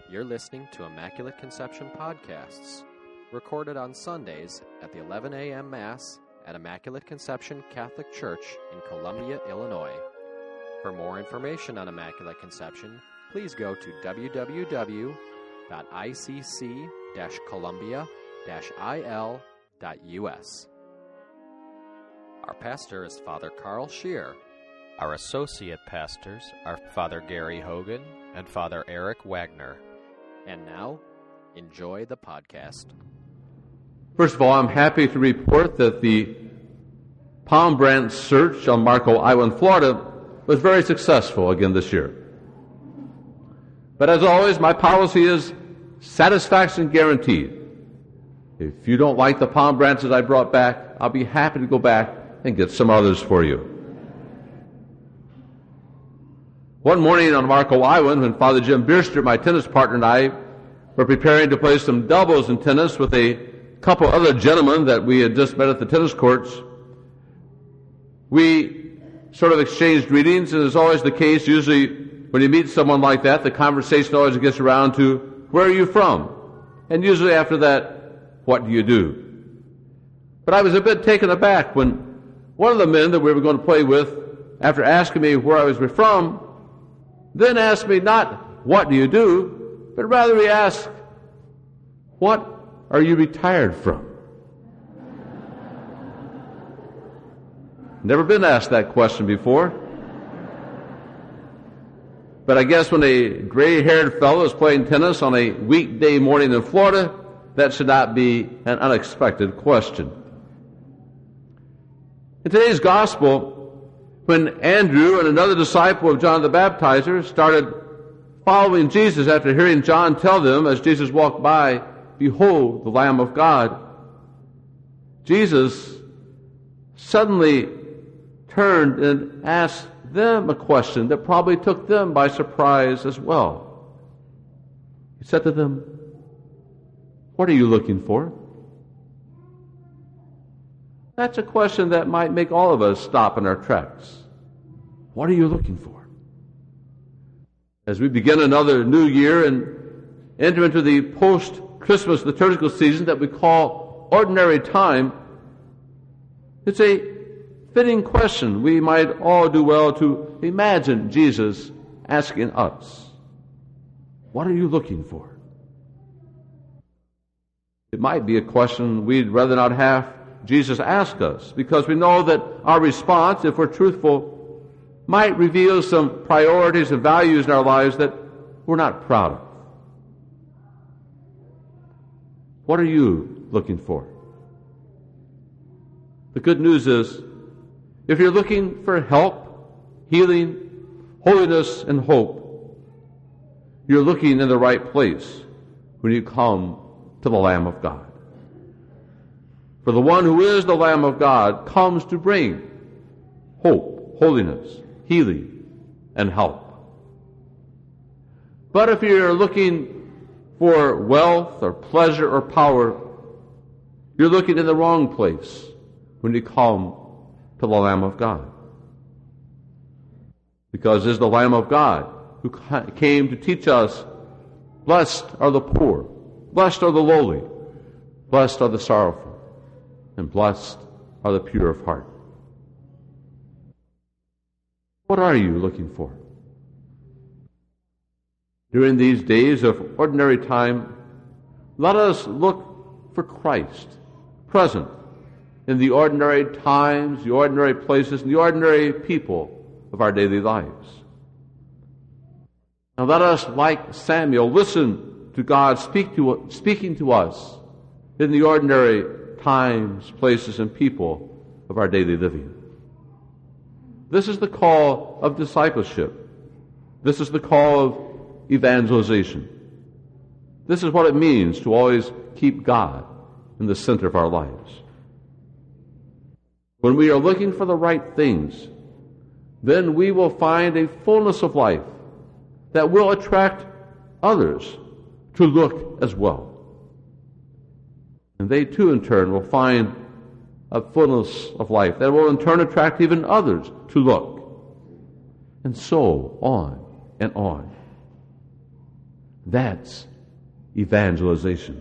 You're listening to Immaculate Conception Podcasts, recorded on Sundays at the 11 a.m. Mass at Immaculate Conception Catholic Church in Columbia, Illinois. For more information on Immaculate Conception, please go to www.icc-columbia-il.us. Our pastor is Father Carl Scheer. Our associate pastors are Father Gary Hogan and Father Eric Wagner. And now, enjoy the podcast. First of all, I'm happy to report that the palm branch search on Marco Island, Florida was very successful again this year. But as always, my policy is satisfaction guaranteed. If you don't like the palm branches I brought back, I'll be happy to go back and get some others for you. One morning on Marco Island, when Father Jim Bierster, my tennis partner, and I were preparing to play some doubles in tennis with a couple other gentlemen that we had just met at the tennis courts, we sort of exchanged greetings, and as always the case, usually when you meet someone like that, the conversation always gets around to, where are you from? And usually after that, what do you do? But I was a bit taken aback when one of the men that we were going to play with, after asking me where I was from, then asked me not, what do you do, but rather he asked, what are you retired from? Never been asked that question before. But I guess when a gray-haired fellow is playing tennis on a weekday morning in Florida, that should not be an unexpected question. In today's gospel, when Andrew and another disciple of John the Baptizer started following Jesus after hearing John tell them as Jesus walked by, behold, the Lamb of God, Jesus suddenly turned and asked them a question that probably took them by surprise as well. He said to them, what are you looking for? That's a question that might make all of us stop in our tracks. What are you looking for? As we begin another new year and enter into the post-Christmas liturgical season that we call ordinary time, it's a fitting question we might all do well to imagine Jesus asking us. What are you looking for? It might be a question we'd rather not have Jesus ask us, because we know that our response, if we're truthful, might reveal some priorities and values in our lives that we're not proud of. What are you looking for? The good news is, if you're looking for help, healing, holiness, and hope, you're looking in the right place when you come to the Lamb of God. For the one who is the Lamb of God comes to bring hope, holiness, healing, and help. But if you're looking for wealth or pleasure or power, you're looking in the wrong place when you come to the Lamb of God. Because it is the Lamb of God who came to teach us, blessed are the poor, blessed are the lowly, blessed are the sorrowful, and blessed are the pure of heart. What are you looking for? During these days of ordinary time, let us look for Christ, present in the ordinary times, the ordinary places, and the ordinary people of our daily lives. Now let us, like Samuel, listen to God speaking to us in the ordinary times, places, and people of our daily living. This is the call of discipleship. This is the call of evangelization. This is what it means to always keep God in the center of our lives. When we are looking for the right things, then we will find a fullness of life that will attract others to look as well. And they too in turn will find a fullness of life that will in turn attract even others to look. And so on and on. That's evangelization.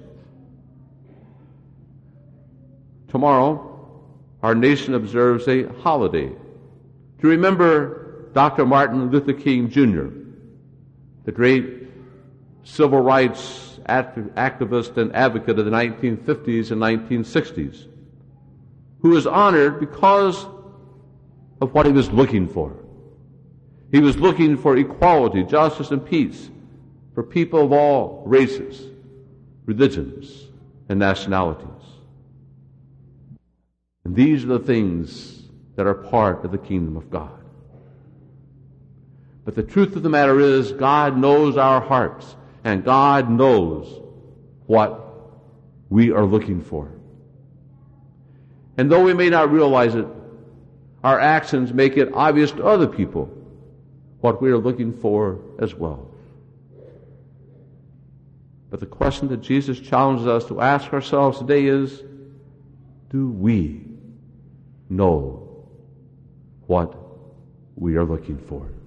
Tomorrow, our nation observes a holiday to remember Dr. Martin Luther King Jr., the great civil rights activist and advocate of the 1950s and 1960s, who was honored because of what he was looking for. He was looking for equality, justice, and peace for people of all races, religions, and nationalities. And these are the things that are part of the kingdom of God. But the truth of the matter is, God knows our hearts, and God knows what we are looking for. And though we may not realize it, our actions make it obvious to other people what we are looking for as well. But the question that Jesus challenges us to ask ourselves today is, do we know what we are looking for?